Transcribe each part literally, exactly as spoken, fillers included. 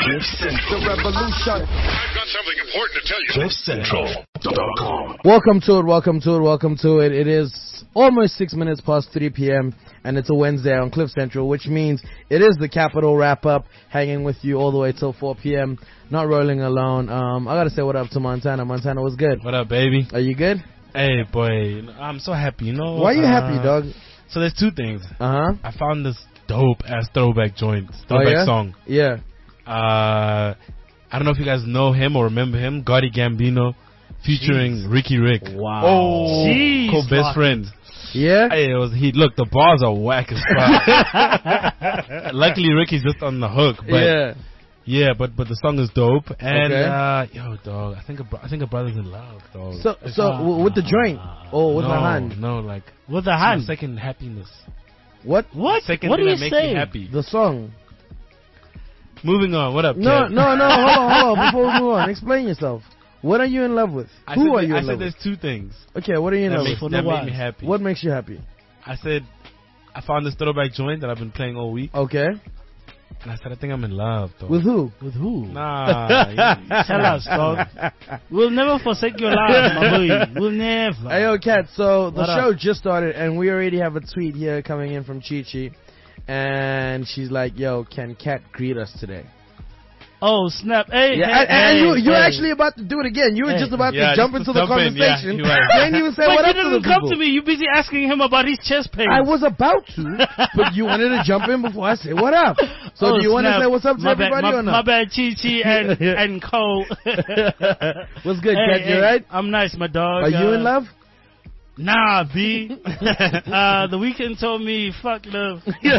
Cliff Central. The revolution. I've got something important to tell you. Cliff Central dot com. Welcome to it, welcome to it, welcome to it. It is almost six minutes past three p.m. and it's a Wednesday on Cliff Central, which means it is the Capital Wrap-Up, hanging with you all the way till four p.m. Not rolling alone. Um, I gotta say what up to Montana. Montana, what's good? What up, baby? Are you good? Hey, boy. I'm so happy, you know. Why are you uh, happy, dog? So there's two things. Uh-huh. I found this dope-ass throwback joint, throwback oh, yeah? song. Yeah. Uh, I don't know if you guys know him or remember him. Gotti Gambino featuring Jeez. Ricky Rick. Wow. Oh, Jeez, cool best friend. Yeah? Hey, it was he. Look, the bars are whack as fuck. Luckily, Ricky's just on the hook. But yeah. Yeah, but but the song is dope. And okay. uh, yo, dog, I think a bro- I think a brother's in love, dog. So so uh, w- with the joint or with no, the hand? No, like with the hand. Second happiness. What? What? Second what thing do that you makes say? me happy. The song. Moving on. What up? No, Kev? no, no. Hold on, hold on. Before we move on, explain yourself. What are you in love with? I Who are said, you I in said love there's with? two things. Okay, what are you in that love makes, with? that make me happy. What makes you happy? I said I found this throwback joint that I've been playing all week. Okay. And I said I think I'm in love, though. With who? With who? Nah. Tell us, dog. We'll never forsake your love, my boy. We'll never. Hey, yo, Kat, so the What show up? just started, and we already have a tweet here coming in from Chi Chi. And she's like, yo, can Kat greet us today? Oh, snap. Hey, yeah, hey, and, and hey, you, you're hey. actually about to do it again. You were Hey. just about Yeah, to jump just into to the jump in, yeah, conversation. you were. You didn't even say But what you up to the didn't come people. to me. You busy asking him about his chest pain. I was about to, but you wanted to jump in before I say what up. So oh, do you want to snap. say what's up to my everybody bad, my, or not? My bad, Chi Chi and, and Co. What's good, hey, Kat? You hey, right? I'm nice, my dog. Are you uh, in love? Nah, B. uh, the weekend told me, fuck love. you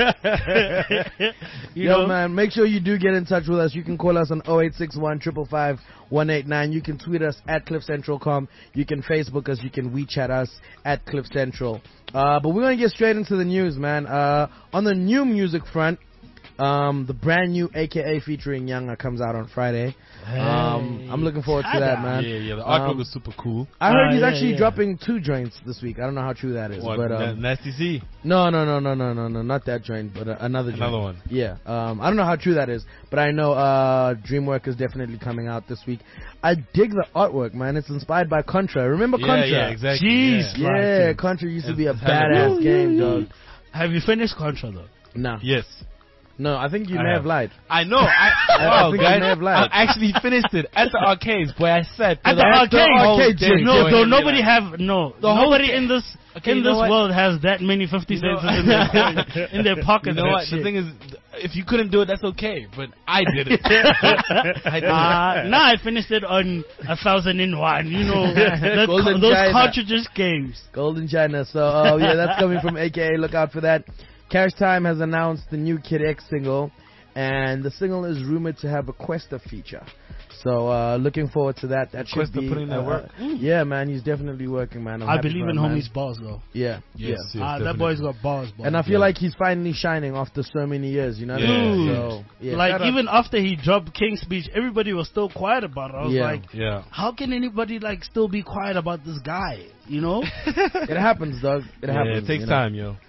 Yo, know? man, make sure you do get in touch with us. You can call us on oh eight six one, five five five, one eight nine. You can tweet us at Cliff Central dot com. You can Facebook us. You can WeChat us at Cliff Central. Uh, but we're going to get straight into the news, man. Uh, on the new music front, um, the brand new A K A featuring Younger comes out on Friday. Hey. Um, I'm looking forward to that, man. Yeah, yeah, the artwork Um, was super cool. I heard Uh, he's yeah, actually yeah. dropping two joints this week. I don't know how true that is. What, but Na- um, Nasty C? No, no, no, no, no, no, no, not that joint, but uh, another joint. Another one. Yeah. Um, I don't know how true that is, but I know uh, Dreamwork is definitely coming out this week. I dig the artwork, man. It's inspired by Contra. Remember Yeah, Contra? yeah, exactly. Jeez. Yeah. Yeah, Contra used to be a It's- it's hella badass good. game, dog. Have you finished Contra, though? No. Yes. No, I think you I may have have. lied. I know. I, I wow, think you guys. may have lied. I actually finished it at the arcades, boy. I said At the At the arcade. arcade, Damn, Jim. No, going though in nobody like- have no. The whole Nobody ca- in this Okay, in you know this what? world has that many fifty You know- cents in their in their pocket. You know what? The thing is, if you couldn't do it, that's okay. But I did it. I did Uh, it. now I finished it on a thousand in one. You know, the, Golden those China. cartridges games. Golden China. So, uh, yeah, that's coming from A K A. Look out for that. Cash Time has announced the new Kid X single, and the single is rumored to have a Questa feature. So, uh, looking forward to that. That should Questa be putting that uh, work. Yeah, man, he's definitely working, man. I'm I happy believe for in him, man. homie's balls, though. Yeah, Yes, yeah. yes, Ah, that definitely. boy's got balls, balls. And I feel Yeah. like he's finally shining after so many years. You know what I mean? Yeah. So, yeah, like shout out- even after he dropped King's Speech, everybody was still quiet about it. I was Yeah. like, Yeah. how can anybody like still be quiet about this guy? You know? it happens, dog. It Yeah, happens. it takes you know? time, yo.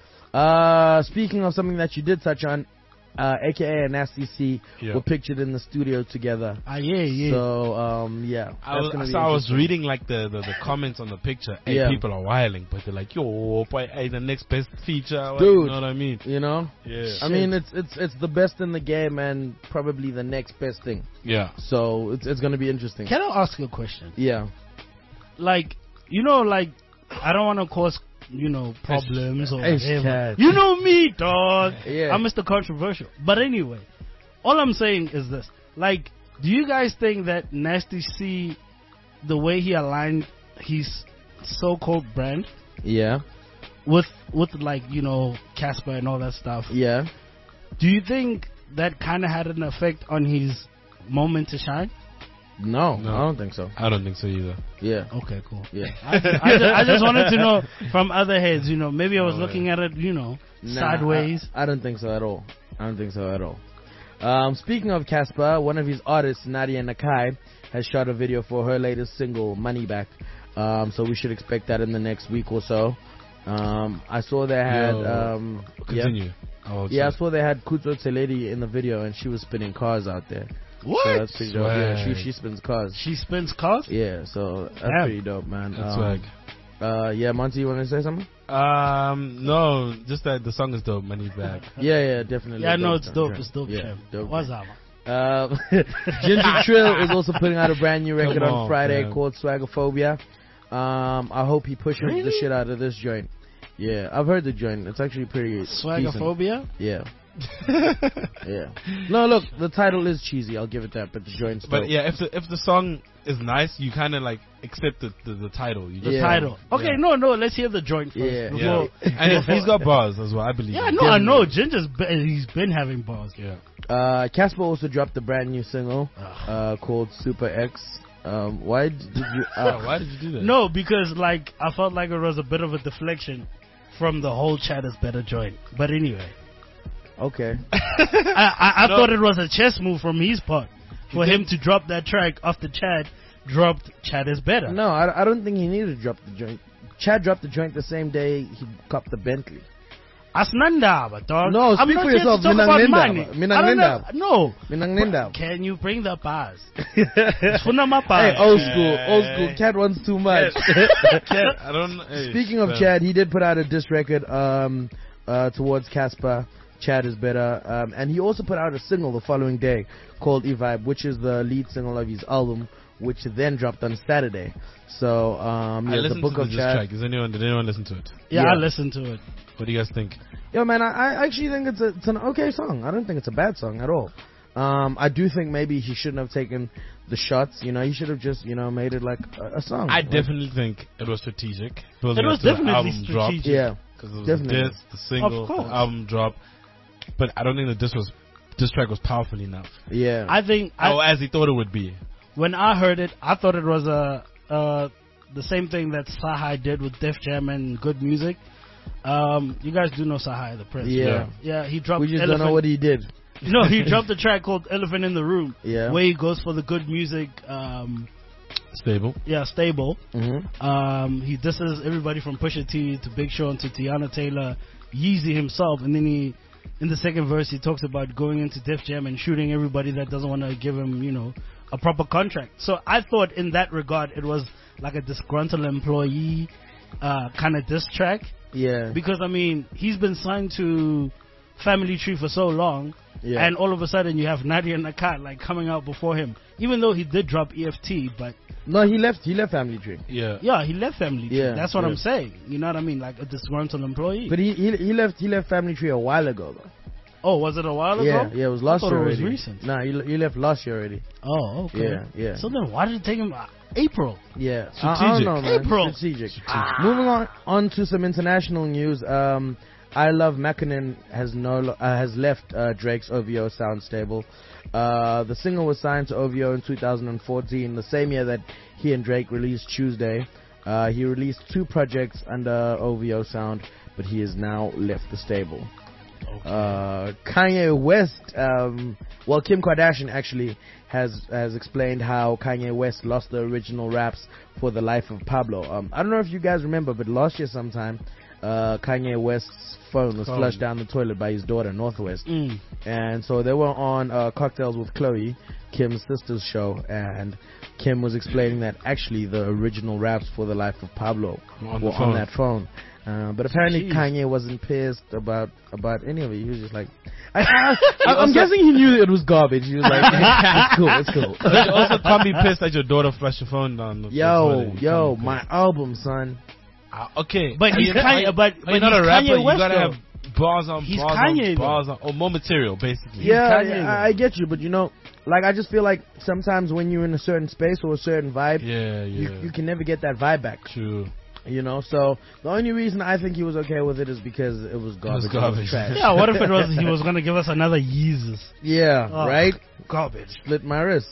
Uh, speaking of something that you did touch on, uh, A K A and Nasty C Yeah. were pictured in the studio together. Ah, yeah, yeah. So, um, yeah. I that's was, gonna be so I was interesting. reading like the, the, the comments on the picture. Hey, Yeah. people are wilding, but they're like, yo, boy, hey, the next best feature. What- Dude. You know what I mean? You know? Yeah. I mean, it's it's it's the best in the game and probably the next best thing. Yeah. So it's it's gonna be interesting. Can I ask you a question? Yeah. Like, you know, like, I don't want to cause, you know, problems or Hey, whatever. Chad. You know me, dog. Yeah. I'm Mister Controversial. But anyway, all I'm saying is this. Like, do you guys think that Nasty C, the way he aligned his so-called brand Yeah. with, with like, you know, Casper and all that stuff, Yeah. do you think that kind of had an effect on his moment to shine? No, No. I don't think so. I don't think so either. Yeah. Okay, cool. Yeah. I, I, just, I just wanted to know from other heads, you know, maybe I was Oh, looking yeah. at it, you know, Nah, sideways. I, I don't think so at all. I don't think so at all. Um, speaking of Casper, one of his artists, Nadia Nakai, has shot a video for her latest single, Money Back. Um, so we should expect that in the next week or so. Um, I saw they had. Yo, Um, Continue. Yeah. Oh, Yeah, I shit. saw they had Kuto Teledi in the video, and she was spinning cars out there. What? So that's pretty dope. Yeah, Swag. she she spins cars. She spins cars? Yeah, so that's Damn. pretty dope, man. That's Um, swag. Uh, yeah, Monty, you want to say something? Um, no, just that the song is dope. Money back. Yeah, yeah, definitely. Yeah, no, dope, it's dope. dope. It's dope, Yeah, champ. dope. What's up? Uh, Ginger Trill is also putting out a brand new record Come on on, Friday man. called Swaggophobia. Um, I hope he pushes the Really? shit out of this joint. Yeah, I've heard the joint. It's actually pretty decent. Swaggophobia? Yeah. Yeah. No, look, the title is cheesy. I'll give it that, but the joint's dope. But yeah, if the if the song is nice, you kind of like accept the, the the title. You The just Yeah. title. Okay, Yeah. no, no, let's hear the joint first. Yeah. yeah. before- And he's- he's got bars as well. I believe. Yeah, him. no, I know. Ginger's been, he's been having bars. Yeah. Uh, Casper also dropped a brand new single Ugh. uh, called Super X. Um, why did you? Yeah, Uh, why did you do that? No, because like I felt like it was a bit of a deflection from the whole Chad is better joint. But anyway, okay. I, I, I No. thought it was a chess move from his part for You him to drop that track after Chad dropped Chad is better. No, I, I don't think he needed to drop the joint. Chad dropped the joint the same day he copped the Bentley. Asnandaba, dog. No, I'm speak not for here to yourself. talk Minang about Linda. money. Minang I don't Linda. have- No. Minang Linda. Can you bring the bars? Hey, Funa mapa. old school, old school. Chad wants too much. Cat, I don't. Hey, Speaking of fam. Chad, he did put out a diss record um, uh, towards Casper. Chad is better, um, and he also put out a single the following day called E-Vibe, which is the lead single of his album, which then dropped on Saturday. So, um, I yeah, the listened Book to of this Chad. track. Is anyone? Did anyone listen to it? Yeah, Yeah. I listened to it. What do you guys think? Yo, man, I, I actually think it's, a, it's an okay song. I don't think it's a bad song at all. Um, I do think maybe he shouldn't have taken the shots. You know, he should have just, you know, made it like a, a song. I Like, definitely think it was strategic. Building It up was to the definitely album drop, strategic. Yeah, because it was definitely. the diss, the single, Of course. the album drop. But I don't think the diss was this track was powerful enough. yeah. I think I, Oh, as he thought it would be. when I heard it, I thought it was a uh, the same thing that Sahai did with Def Jam and Good Music. Um, you guys do know Sahai, the Prince. Yeah. Yeah, he dropped we just Elephant. don't know what he did. No, he dropped a track called Elephant in the Room, Yeah. where he goes for the Good Music, um, Stable. yeah, stable. Mm-hmm. Um, he disses everybody from Pusha T to Big Sean to Tiana Taylor, Yeezy himself, and then he, in the second verse, he talks about going into Def Jam and shooting everybody that doesn't want to give him, you know, a proper contract. So I thought in that regard it was like a disgruntled employee uh, kind of diss track, Yeah. because I mean he's been signed to Family Tree for so long, Yeah. and all of a sudden you have Nadia Nakat like coming out before him, even though he did drop E F T, but No, he left. He left Family Tree. Yeah. yeah, he left Family Tree. Yeah, That's what yeah. I'm saying. You know what I mean? Like a disgruntled employee. But he, he he left he left Family Tree a while ago though. oh, was it a while Yeah, ago? yeah, it was I last thought year it was already. recent. Nah, he, he left last year already. Oh, okay. Yeah, yeah. So then why did it take him uh, April? Yeah, I, I Strategic. don't know, man. April. Strategic. Moving on on to some international news. Um, I Love Mackinnon has no lo- uh, has left uh, Drake's O V O sound stable. Uh, the single was signed to O V O in two thousand fourteen, the same year that he and Drake released Tuesday. Uh, he released two projects under O V O sound, but he has now left the stable. Uh, Kanye West, um, well, Kim Kardashian actually has has explained how Kanye West lost the original raps for The Life of Pablo. Um, I don't know if you guys remember, but last year sometime, uh, Kanye West's phone was Phone. flushed down the toilet by his daughter, Northwest. Mm. And so they were on uh, Cocktails with Chloe, Kim's sister's show, and Kim was explaining that actually the original raps for The Life of Pablo On were the on phone. that phone. Uh, but apparently Jeez. Kanye wasn't pissed about about any of it. He was just like, I, I, I, I'm guessing he knew it was garbage. He was like, it's cool, it's cool. But you also can't be pissed that your daughter flushed your phone down. the Yo, toilet. You yo, can't be my pissed. album, son. Ah, okay, But Are he's you- Kanye- are you- but- are but you not he's a rapper. Kanye You West, gotta though. have bars on He's bars Kanye, on though. bars on, or more material, basically. Yeah, Kanye, yeah, though. I, I get you, but you know, like I just feel like sometimes when you're in a certain space or a certain vibe, yeah, you, yeah. you can never get that vibe back. True. You know, so the only reason I think he was okay with it is because it was garbage. It was garbage. trash. Yeah, what if it was he was gonna give us another Yeezus? Yeah, Oh, right? Garbage. Split my wrists.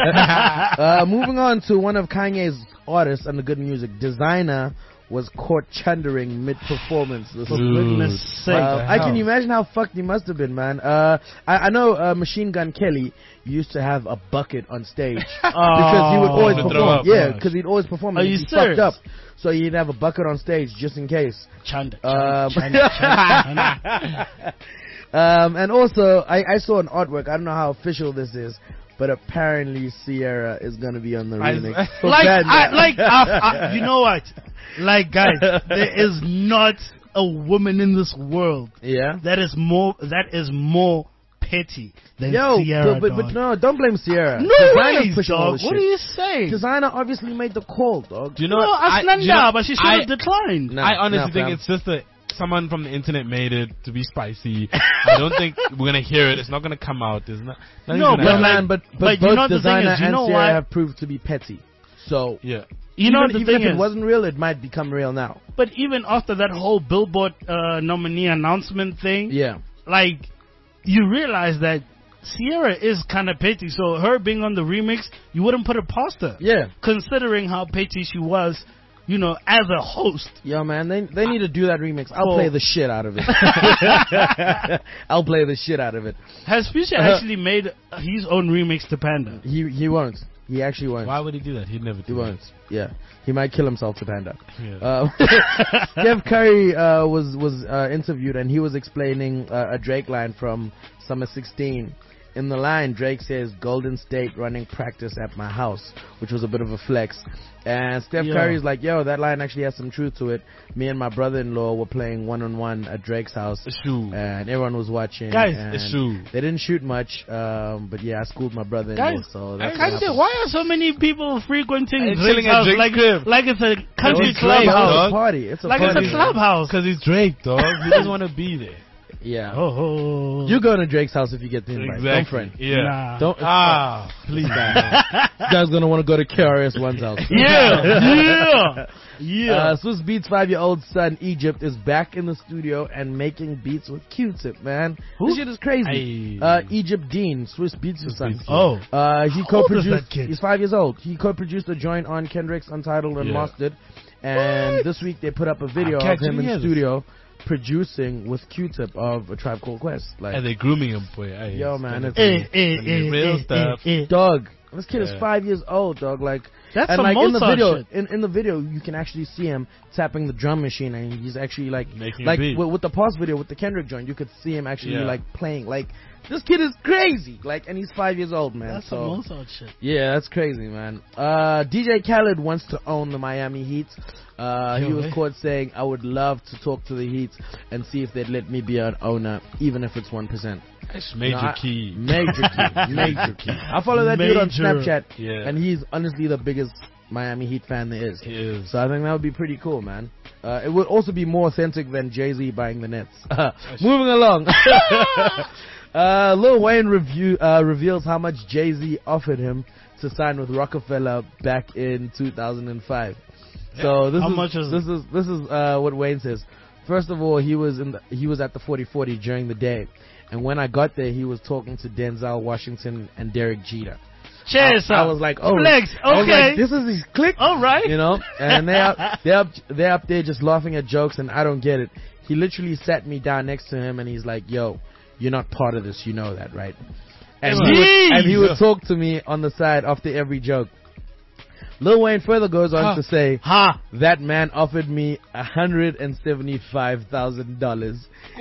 uh, moving on to one of Kanye's artists and the good music, Designer was caught chundering mid-performance. This For Dude. goodness sake. Uh, the I can hell? imagine how fucked he must have been, man. Uh, I, I know uh, Machine Gun Kelly used to have a bucket on stage because he would always To throw perform. up, Yeah, right. because he'd always perform. Are and you he'd be serious? fucked up, so he'd have a bucket on stage just in case. Chanda. Um, Chanda, Chanda, Chanda. Um, and also, I, I saw an artwork. I don't know how official this is, but apparently Sierra is gonna be on the I- remix. for Like, Panda. I, like, I, I, you know what? Like, guys, there is not a woman in this world yeah. that is more that is more petty than Yo, Sierra. but, but, but dog. no, don't blame Sierra. No Designer's ways, pushing all dog. the What shit. are you saying? Designer obviously made the call, dog. Do you know No, what? I, Aslan, do you know- yeah, but she should I- have declined. No, I honestly no, think fam. it's just a someone from the internet made it to be spicy. I don't think we're gonna hear it. It's not gonna come out. There's not. nothing's No, gonna but Yo, happen. like- man, but, but, but you both know what the thing Designer is, you and know Sierra why- have proved to be petty. So, yeah. You even, know the even thing if it is, wasn't real, it might become real now. but even after that whole Billboard uh, nominee announcement thing, Yeah. like you realize that Sierra is kind of petty. So her being on the remix, you wouldn't put it past her. Yeah. Considering how petty she was, you know, as a host. Yo, man, they they need to do that remix. I'll For- play the shit out of it. I'll play the shit out of it. Has Future Uh-huh. actually made his own remix to Panda? He he won't. He actually won't. Why would he do that? He'd never He do won't. Yeah, he might kill himself to Panda. that. Yeah. Uh, Steph Curry uh, was was uh, interviewed and he was explaining uh, a Drake line from Summer sixteen. In the line, Drake says, "Golden State running practice at my house," which was a bit of a flex. And Steph Yeah. Curry's like, "Yo, that line actually has some truth to it. Me and my brother-in-law were playing one-on-one at Drake's house, Shoot. and everyone was watching. Guys, and it's true. They didn't shoot much, um, but yeah, I schooled my brother-in-law. Guys, so I that's can't what say, happened. why are so many people frequenting Hey, Drake's chilling at house Drake's like, crib. like it's a country It's Drake, It's clubhouse? a dog. party. It's a Like it's party. a clubhouse. Because he's Drake, dog. He doesn't want to be there. Yeah. Oh, You go to Drake's house if you get the invite. Exactly. Don't friend. Yeah. Nah. Don't. Ah, please. You guys gonna want to go to K R S One's house. Yeah, yeah, yeah. Uh, Swiss Beats five-year-old son Egypt is back in the studio and making beats with Q-Tip, man. Who? This shit is crazy. Aye. Uh, Egypt Dean, Swiss Beats' son. Beats. oh, Uh, he How old is co-produced. that kid? He's five years old. He co-produced a joint on Kendrick's Untitled and Yeah. Mastered, and What? this week they put up a video I'm of him catching in his. studio producing with Q-Tip of A Tribe Called Quest. Like, And they're grooming him for it. Aye, Yo, it's man, gonna it's- be- eh, eh, gonna be eh, real eh, stuff. eh, eh. dog, this kid is Yeah. five years old, dog. Like, That's and some like in the Mozart video, shit. in, in the video, you can actually see him tapping the drum machine, and he's actually like, Making a like beat. with, with the past video with the Kendrick joint, you could see him actually Yeah. like playing. Like, this kid is crazy. Like, and he's five years old, man. That's so some Mozart shit. yeah, that's crazy, man. Uh, D J Khaled wants to own the Miami Heat. Uh, he Yo, was eh? caught saying, "I would love to talk to the Heat and see if they'd let me be an owner, even if it's one percent." That's major No, I- key. Major key. Major key. I follow that dude on Major. Snapchat, Yeah. and he's honestly the biggest Miami Heat fan there is. He is. So I think that would be pretty cool, man. Uh, it would also be more authentic than Jay-Z buying the Nets. Moving along. uh, Lil Wayne review, uh, reveals how much Jay-Z offered him to sign with Rockefeller back in two thousand five. So this How is much is this is this is uh, what Wayne says. First of all, he was in the, he was at the forty forty during the day, and when I got there, he was talking to Denzel Washington and Derek Jeter. Cheers, I, I sir. was like, oh, Flex. I was Okay. like, this is his click, All right. you know. And they up, they up, they up there just laughing at jokes, and I don't get it. He literally sat me down next to him, and he's like, "Yo, you're not part of this, you know that, right?" And he would, and he would talk to me on the side after every joke. Lil Wayne further goes on Huh. to say, Ha. that man offered me a hundred and seventy-five thousand dollars.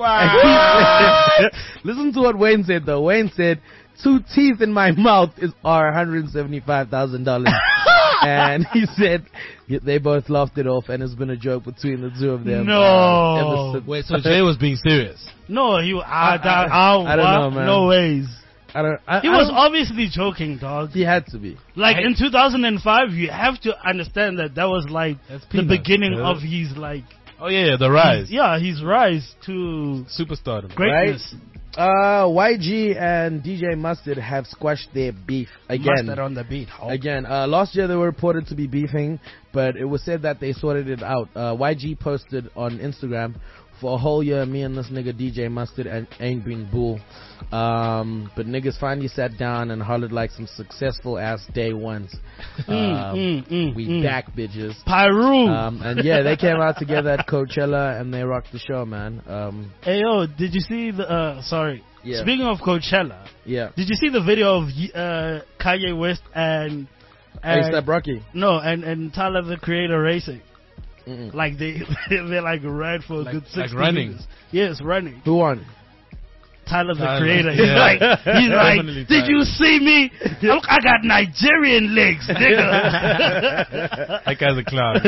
Listen to what Wayne said though. Wayne said, two teeth in my mouth is are one hundred and seventy-five thousand dollars. And he said they both laughed it off, and it's been a joke between the two of them. No. uh, ever since. Wait, so Jay was being serious? No, he. I, I- I, I don't know, man. No ways. I don't. I, He I was don't- obviously joking, dog. He had to be. Like I- in two thousand five, you have to understand that that was like That's the peanuts, beginning yeah. of his like Oh yeah, yeah, the rise, yeah his rise to superstardom. greatness. Uh, Y G and D J Mustard have squashed their beef again. Mustard on the beat. Oh. Again, uh, last year they were reported to be beefing, but it was said that they sorted it out. Uh, Y G posted on Instagram, for a whole year, me and this nigga D J Mustard and ain't been bull. Um, but niggas finally sat down and hollered like some successful ass day ones. Um, mm, mm, we mm. back, bitches. Pyru. Um, and yeah, they came out together at Coachella and they rocked the show, man. Um, Hey yo, did you see the? Uh, sorry. Yeah. Speaking of Coachella, yeah. did you see the video of uh, Kanye West and, and A$AP Rocky. no and and Tyler the Creator racing? Mm-mm. Like they they like ran for a Like- good like six running? minutes. Yes, running. Who won? Tyler the Tyler, Creator. He's yeah. like, he's like, Definitely did Tyler. you see me? Look, I got Nigerian legs, nigga. That guy's a clown.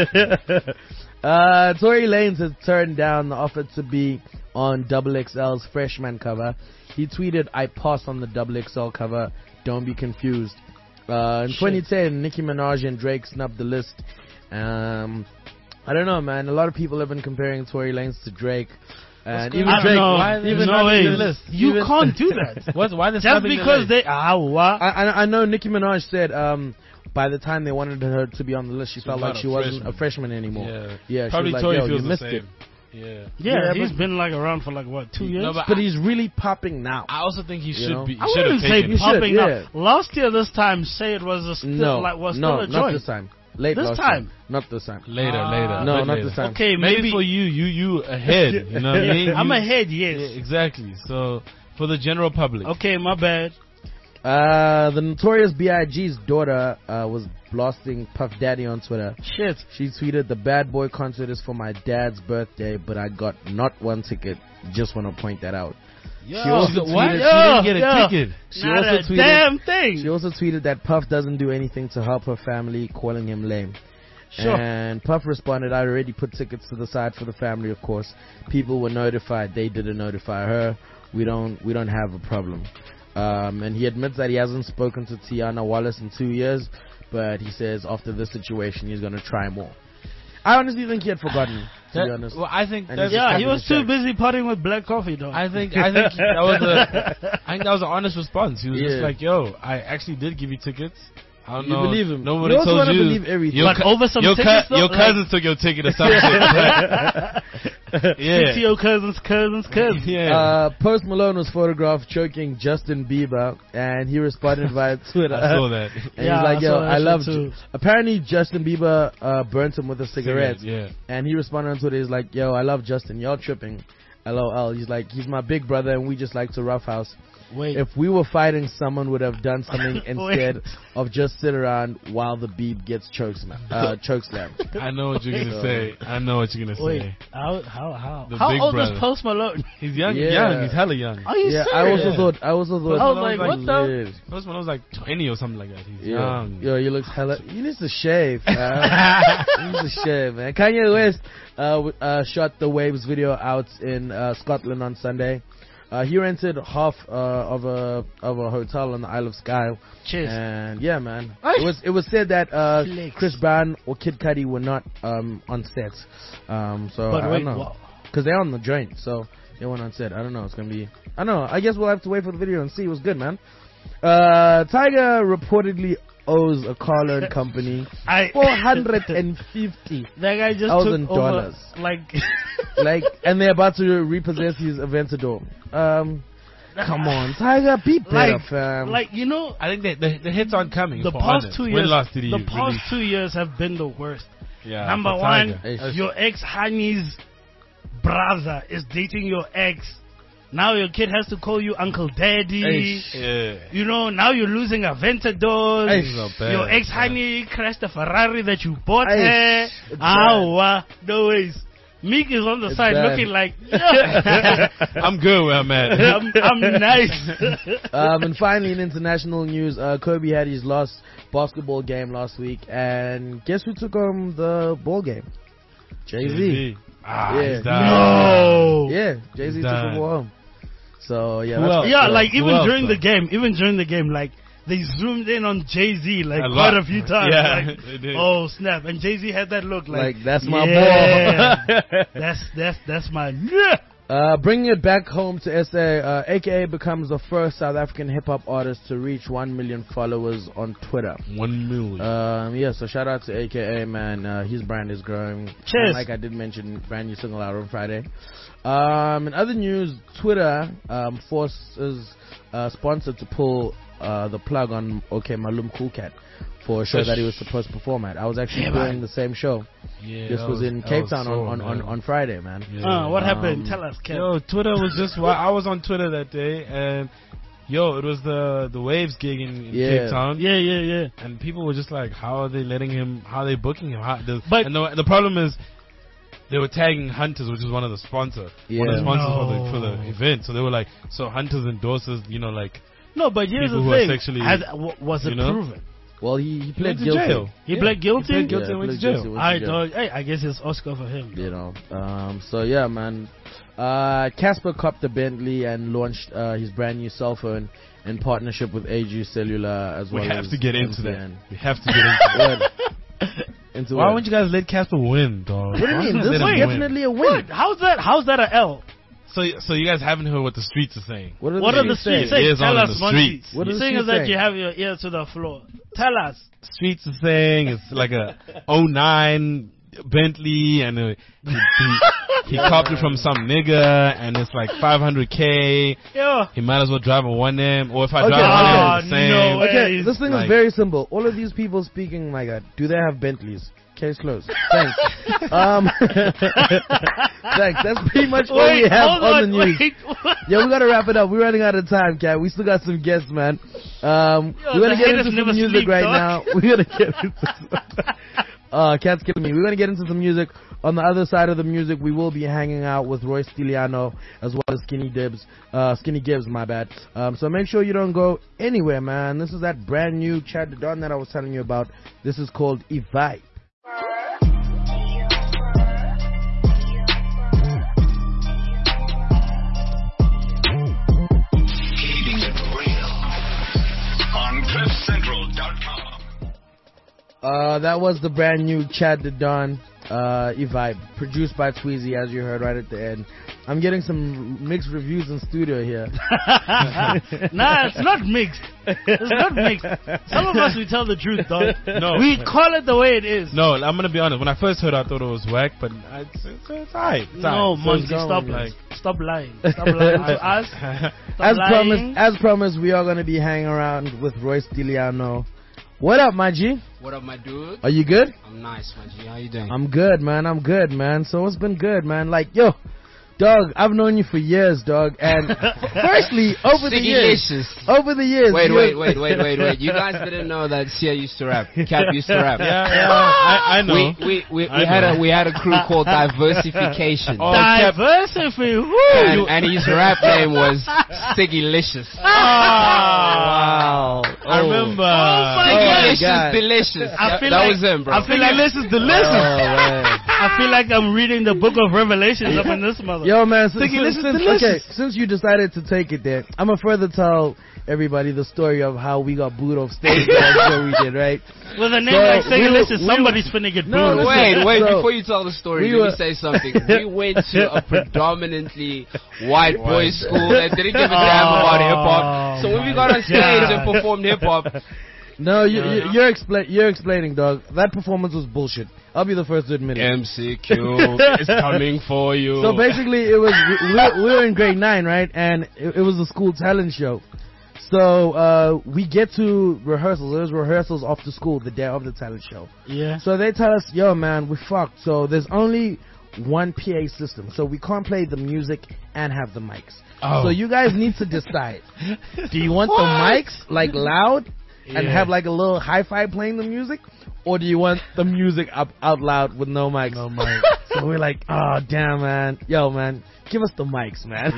Uh, Tory Lanez has turned down the offer to be on Double X L's freshman cover. He tweeted, "I passed on the Double X L cover. Don't be confused." Uh, in Shit. twenty ten, Nicki Minaj and Drake snubbed the list. Um, I don't know, man. A lot of people have been comparing Tory Lanez to Drake. And even I don't Drake, know. why are they even not no on way. the list? You Even- can't do that. What? Why the Just snapping because delay? they ah what? I, I I know Nicki Minaj said um by the time they wanted her to be on the list, she felt not like a she wasn't freshman. a freshman anymore. Yeah, Yeah, she probably was like, Tory yo, feels you the missed same. it. Yeah. Yeah, Yeah, he's but- been like around for like what two years. No, but But I, he's really popping now. I also think he You should know? be. He I should have wouldn't say taken it. should, popping yeah. up. Last year, this time, say it was a still No, like was still no, a not joint. this time. Late This last time? year. Not this time. Later, Ah. later. No, bit not later. this time. Okay, Maybe, maybe for you, you you ahead. You know what I mean? I'm You- ahead. Yes. Yeah, exactly. So for the general public, Okay, my bad. Uh, the Notorious B I G's daughter uh, was blasting Puff Daddy on Twitter. Shit. She tweeted, "The Bad Boy concert is for my dad's birthday, but I got not one ticket. Just want to point that out." She also what? tweeted- She Yeah, didn't get a yeah. ticket. She Not also a tweeted- damn thing. She also tweeted that Puff doesn't do anything to help her family, calling him lame. Sure. And Puff responded, "I already put tickets to the side for the family, of course. People were notified. They didn't notify her. We don't we don't have a problem." Um, and he admits that he hasn't spoken to Tiana Wallace in two years, but he says after this situation, he's going to try more. I honestly think he had forgotten, to That- be honest. well, I think And that's, he's Yeah, just he happy was to too check. busy partying with black coffee, though. I think I think that was a I think that was an honest response. He was just Yeah. like, "Yo, I actually did give you tickets. I don't You know. believe him. Nobody You also told wanna you. believe everything. Your But over some your, tickets, though, your like- cousins took your ticket or something. Stick to yeah, your cousins, cousins, cousins. yeah. Uh, Post Malone was photographed choking Justin Bieber, and he responded via Twitter. I saw that. And Yeah, he's like, I "Yo, saw that I shit love." too. Ju- Apparently, Justin Bieber uh, burnt him with a cigarette, Yeah. and he responded on Twitter. He's like, "Yo, I love Justin. Y'all tripping." L O L. He's like, "He's my big brother, and we just like to roughhouse. Wait. If we were fighting, someone would have done something Wait. instead of just sit around while the Beeb gets chokeslam- uh, chokeslammed." I know what you're gonna So- say. I know what you're gonna Wait. say. How how how? The how big old brother. is Post Malone? He's young. Yeah. Young. He's hella young. Are you Yeah, serious? I also Yeah. thought. I also thought. I was like, what the- Weird. First one, I was like twenty or something like that. He's Yeah. young. Yo, he looks hella. He needs to shave. Man. he needs to shave, man. Kanye West uh, w- uh, shot the Waves video out in uh, Scotland on Sunday. Uh, he rented half uh, of a of a hotel on the Isle of Skye, Cheers. and yeah, man, Ay. it was it was said that uh, Flex. Chris Brown or Kid Cudi were not um, on set. Um, so But I wait, don't know, wow. because they're on the joint, so they weren't on set. I don't know. It's gonna be. I don't know. I guess we'll have to wait for the video and see. It was good, man. Uh, Tiger reportedly owes a car loan company I four hundred and fifty. that guy just thousand took over dollars. like Like, and they're about to repossess his Aventador. Um, come on, Tiger, be better, like fam. like you know I think that the, the hits aren't coming. the for past honest. two When years last did he the past release? two years have been the worst. Yeah, Number for one, Tiger. Eish. your ex honey's brother is dating your ex. Now your kid has to call you Uncle Daddy. Eish. Yeah. You know, now you're losing Aventador. Eish. It's not bad. Your ex honey crashed a Ferrari that you bought Eish. her. It's Ah, no ways. Meek is on the It's side bad. looking like, yeah, I'm good where I'm at. I'm, I'm nice. Um, and finally, in international news, uh, Kobe had his last basketball game last week, and guess who took home the ball game? Jay Z. Jay-Z. Ah, Yeah. he's done. No. Yeah, Jay Z He's took done. the ball home. So yeah, Who that's else? Yeah, cool. like Who even else, during though? the game, even during the game, like they zoomed in on Jay-Z like A quite lot. a few times. Yeah, like, they did. oh snap! And Jay-Z had that look like, Like, that's my yeah, ball. that's that's that's my. Yeah. Uh, bringing it back home to S A, uh, A K A becomes the first South African hip hop artist to reach one million followers on Twitter. One million. Um, yeah, so shout out to A K A, man. Uh, his brand is growing. Cheers. And like I did mention, brand new single out on Friday. Um, in other news, Twitter um, forces uh, sponsor to pull uh, the plug on OK Malum Cool Cat for a show that he was supposed to perform at. I was actually Yeah, doing man. the same show. yeah, This that was in that Cape was Town so, on, on, on, man. on Friday, man. Yeah. Uh, what happened? Um, Tell us, Kev. Yo, Twitter was just. Well, I was on Twitter that day, and yo, it was the the Waves gig in, in Yeah. Cape Town. Yeah, yeah, yeah. And people were just like, how are they letting him, how are they booking him? How, the, But- and the, the problem is, they were tagging Hunters, which is one of the sponsors, one of the Yeah. sponsors No. for the for the event. So they were like, so Hunters endorses, you know, like No, but here's People the who are thing. sexually- Has, w- was it you know? proven? Well, he, he he pled went to guilty. jail. He Yeah. pled guilty? He pled guilty Yeah, and went to pled jail. guilty, went to I jail. thought, hey, I guess it's Oscar for him. You know, um, so yeah, man. Uh, Casper copped a Bentley and launched uh, his brand new cell phone in partnership with A G Cellular as We well have as to get into M T N. that. We have to get into that. What? Into Why what? wouldn't you guys let Casper win, dog? What do you Why mean? not This let is him win? definitely a win. What? How's that? How's that a L? So, so you guys haven't heard what the streets are saying? What are What the are the streets streets saying? saying? Ears Tell on in us, the Monty. streets. What are the Seeing streets as that saying? you have your ear to the floor. Tell us. Streets are saying it's like a oh nine Bentley, and uh, he, he, he copped it from some nigga, and it's like five hundred K. Yo. He might as well drive a one M, or if I Okay, drive a one M, it's the okay. same. No way. Okay, Guys, this thing like- is very simple. All of these people speaking, my God, do they have Bentleys? Case closed. Thanks. um, thanks. That's pretty much all we Wait, have hold on, on. the news. Wait, what? Yeah, we gotta wrap it up. We're running out of time, Cat. We still got some guests, man. Um, Yo, we're gonna the get haters into never some music sleep, right dog. now. We're gonna get into uh, Cat's killing me. We're gonna get into some music. On the other side of the music, we will be hanging out with Roy Stiliano as well as Skinny Dibs, uh, Skinny Gibbs, my bad. Um, so make sure you don't go anywhere, man. This is that brand new Chad the Don that I was telling you about. This is called E-Vibe. Keeping it real on cliff central dot com. Uh, that was the brand new Chad the Don, uh, E-Vibe, produced by Tweezy, as you heard right at the end. I'm getting some mixed reviews in studio here. Nah, it's not mixed. It's not mixed. Some of us, we tell the truth, dog. No. We call it the way it is. No, I'm gonna be honest. When I first heard, it, I thought it was whack, but it's it's, it's alright. It's No, alright. Monty, going, stop, like- stop lying. Stop lying to us. Stop As lying. promised, as promised, we are going to be hanging around with Roy Stiliano. What up, my G? What up, my dude? Are you good? I'm nice, my G. How you doing? I'm good, man. I'm good, man. So it's been good, man. Like, yo, dog, I've known you for years, dog. And firstly, over the years, Sticky-licious. over the years, Wait, you're- wait, wait, wait, wait, wait. You guys didn't know that Sia used to rap. Cap used to rap. Yeah, yeah, I, I know. We we we, I we had know. a we had a crew called Diversification. Oh, Cap- Diversity. Woo! and, and his rap name was Sticky-licious. Wow. I remember. Oh my Sticky-licious, God. delicious. I That, feel that like, was him, bro. I feel like this is delicious. Oh, man. I feel like I'm reading the book of Revelations up in this mother. Yo, man, since, Sticky since, Licious since- Delicious. okay, since you decided to take it there, I'm going to further tell everybody the story of how we got booed off stage. That show we did, right? With a name So, like we were- Sticky-licious, we somebody's finna get No, booed. listen. Wait, wait, So, before you tell the story, we let were- me say something. We went to a predominantly white boys school that didn't give a damn about hip hop. So when we got on stage and God. performed hip hop, No, you, you, you're, expla- you're explaining, dog. That performance was bullshit. I'll be the first to admit it. M C Q is coming for you. So basically, it was we, we, were, we were in grade nine, right? And it, it was a school talent show. So uh, we get to rehearsals. There was rehearsals after school the day of the talent show. Yeah. So they tell us, "Yo, man, we fucked." So there's only one P A system, so we can't play the music and have the mics. Oh. So you guys need to decide: do you want the mics like loud and Yeah. have like a little hi-fi playing the music, or do you want the music up out loud with no mics? No mic. So we're like, oh damn, man, yo, man, give us the mics, man.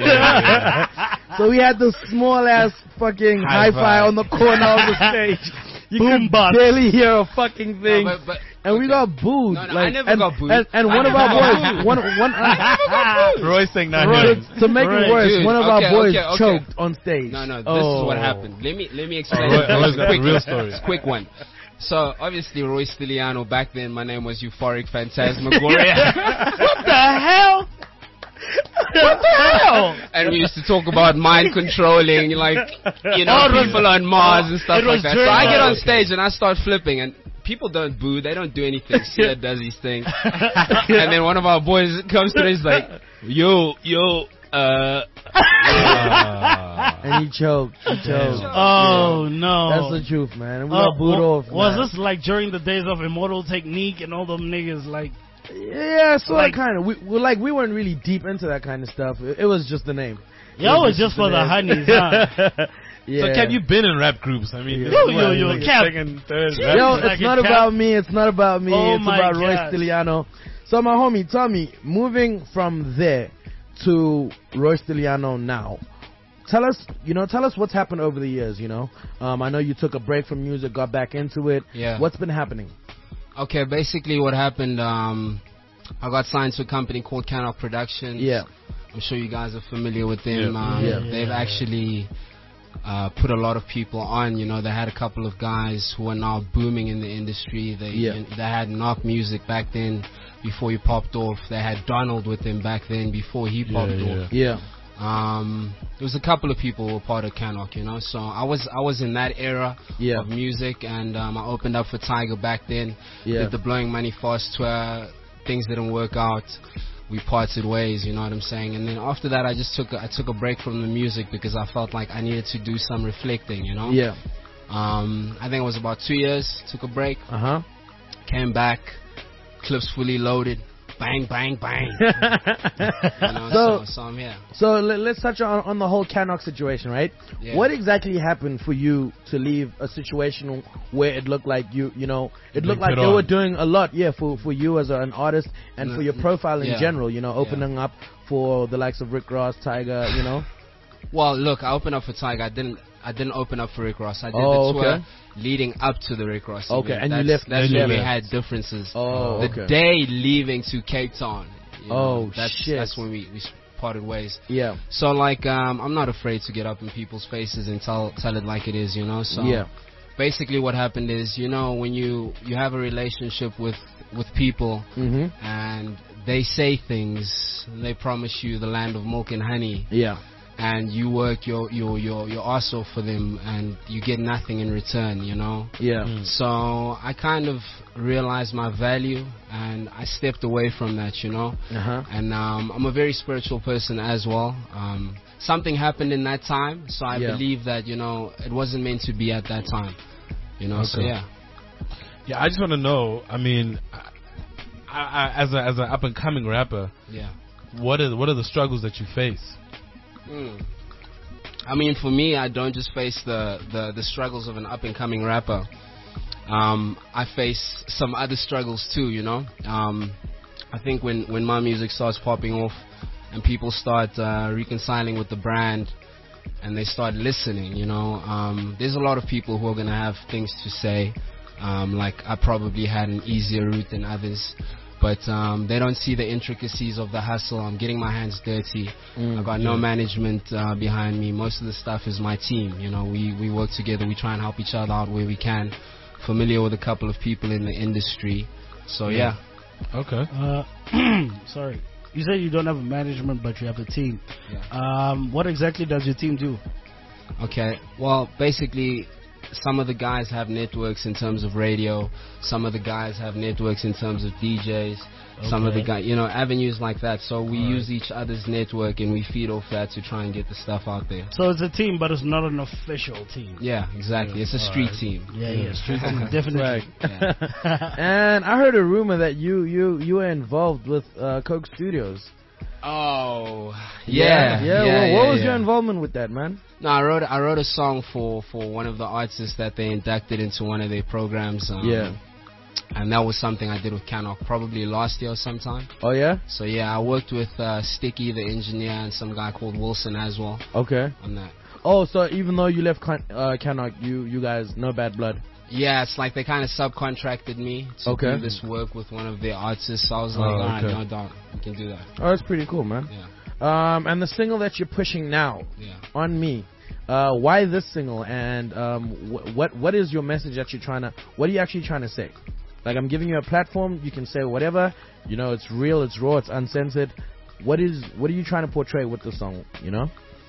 So we had this small ass fucking Hi-fi. hi-fi on the corner of the stage. You Boom could box. barely hear a fucking thing. No, but- but- and we okay. got booed. No, no, like, I never and, got booed. And, and I one of never our got boys, booed. one, one, Roy saying not to, him. to make Right. it worse, Dude, one of okay, our boys okay, okay. choked on stage. No, no, this Oh. is what happened. Let me let me explain. Oh, Roy- it. Roy's It's got quick, the real story. It's a quick one. So obviously Roy Stiliano. Back then, my name was Euphoric Phantasmagoria. What the hell? What the hell? And we used to talk about mind controlling, like, you know, Oh, it was- people on Mars and stuff it was like that. So during I get the- on stage and I start flipping, and people don't boo, they don't do anything. Sia does his thing. And then one of our boys comes to me, he's like, yo, yo, uh, And he choked. He choked. Oh no. That's the truth, man. And we Uh, got booed wa- off. Was man. this like during the days of Immortal Technique and all them niggas like? Yeah, so Like- like kind of. We, we like we weren't really deep into that kind of stuff. It, it was just the name. It Yo, it's just for the name. honeys, huh? Yeah. So, Cap, you've been in rap groups. I mean, Yo, this yo, is what, yo, like Cap. second, third Yo, rap Yo, group. Like it's a not cap. about me. It's not about me. Oh it's my about Roy God. Stiliano. So my homie, tell me, moving from there to Roy Stiliano now, tell us, you know, tell us what's happened over the years, you know. Um, I know you took a break from music, got back into it. Yeah. What's been happening? Okay, basically what happened, um, I got signed to a company called Cannock Productions. Yeah. I'm sure you guys are familiar with them. Yeah. Um, Yeah. They've Yeah. actually uh, put a lot of people on. You know, they had a couple of guys who are now booming in the industry. They Yeah. they had Knock Music back then before he popped off. They had Donald with them back then before he popped yeah. off. Yeah. Um, there was a couple of people who were part of Cannock, you know. So I was I was in that era Yeah. of music, and um, I opened up for Tiger back then. Yeah. Did the Blowing Money Fast tour. Things didn't work out. We parted ways, you know what I'm saying. And then after that, I just took a, I took a break from the music because I felt like I needed to do some reflecting, you know. Yeah. Um, I think it was about two years. Took a break, Uh huh. came back, clips fully loaded, bang, bang, bang. you know, So- so, so I'm here. So let, let's touch on, on the whole Cannock situation, right? Yeah. What exactly happened for you to leave a situation where it looked like you, you know, it Being looked like put they on. were doing a lot, yeah, for, for you as a, an artist and Mm, for your profile in yeah. general, you know, opening up for the likes of Rick Ross, Tiger, you know? Well, look, I opened up for Tiger. I didn't. I didn't open up for Rick Ross. I did Oh, the tour okay. leading up to the Rick Ross. Okay, event. and you that's, left- That's you where we left. had differences. Oh, the okay. day leaving to Cape Town. you know, Oh, that's, shit. That's when we, we parted ways. Yeah. So like, um, I'm not afraid to get up in people's faces and tell tell it like it is, you know. So Yeah. basically, what happened is, you know, when you you have a relationship with with people Mm-hmm. and they say things, they promise you the land of milk and honey, Yeah. and you work your your your your ass off for them, and you get nothing in return, you know. Yeah. So I kind of realized my value, and I stepped away from that, you know. Uh-huh. And um, I'm a very spiritual person as well. Um, something happened in that time, so I Yeah. believe that, you know, it wasn't meant to be at that time, you know. So Okay. yeah. Yeah, I just want to know. I mean, I, I, as a as an up and coming rapper, Yeah. what are what are the struggles that you face? Mm. I mean, for me, I don't just face the, the, the struggles of an up and coming rapper. Um, I face some other struggles too, you know. Um, I think when, when my music starts popping off and people start uh, reconciling with the brand and they start listening, you know, um, there's a lot of people who are going to have things to say. Um, like, I probably had an easier route than others. But um, they don't see the intricacies of the hustle. I'm getting my hands dirty. Mm, I've got no management uh, behind me. Most of the stuff is my team. You know, we, we work together. We try and help each other out where we can. Familiar with a couple of people in the industry. So, yeah. Okay. Uh, sorry. You said you don't have a management, but you have a team. Yeah. Um, what exactly does your team do? Okay. Well, basically, some of the guys have networks in terms of radio. Some of the guys have networks in terms of D Js. Some of the Okay. guys, you know, avenues like that. So we Alright. use each other's network and we feed off that to try and get the stuff out there. So it's a team, but it's not an official team. Yeah, exactly. Yeah, It's a street alright. team. Yeah, yeah, street team, definitely. Right. Yeah. And I heard a rumor that you you you were involved with uh, Coke Studios. Oh, yeah, yeah. yeah. well, what yeah, was yeah. your involvement with that, man? No, I wrote I wrote a song for, for one of the artists that they inducted into one of their programs. Um, Yeah. And that was something I did with Cannock probably last year or sometime. Oh yeah. So yeah, I worked with uh, Sticky, the engineer, and some guy called Wilson as well Okay. on that. Oh, so even though you left Can- uh, Cannock, you you guys no bad blood. Yeah, it's like they kind of subcontracted me to Okay. do this work with one of their artists. So I was Oh, like, alright, okay. no doubt, we can do that. Oh, that's pretty cool, man. Yeah, Um, and the single that you're pushing now, yeah. On Me, uh, why this single? And um, wh- what what is your message that you're trying to? What are you actually trying to say? Like, I'm giving you a platform. You can say whatever. You know, it's real, it's raw, it's uncensored. What is what are you trying to portray with the song? You know?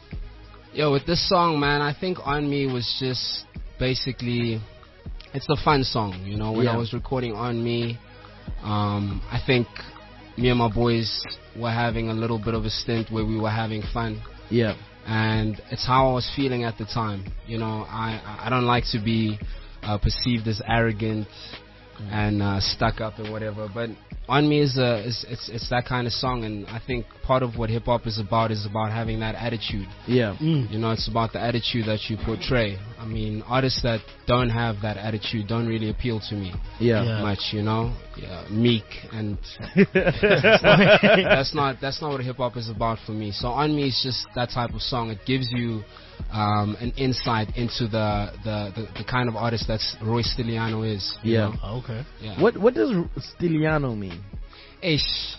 Yo, with this song, man, I think On Me was just basically, it's a fun song, you know. When Yeah. I was recording On Me, um, I think me and my boys were having a little bit of a stint where we were having fun. Yeah. And it's how I was feeling at the time. You know, I, I don't like to be uh, perceived as arrogant and uh, stuck up and whatever, but On Me is a is it's it's that kind of song, and I think part of what hip hop is about is about having that attitude. Yeah. Mm. You know, it's about the attitude that you portray. I mean, artists that don't have that attitude don't really appeal to me Yeah. Yeah. much. You know, yeah, meek and that's not that's not what hip hop is about for me. So On Me is just that type of song. It gives you um, an insight into the, the, the, the kind of artist that's Roy Stiliano is. you Yeah. know? Oh, okay. Yeah. What What does Stiliano mean? Ish.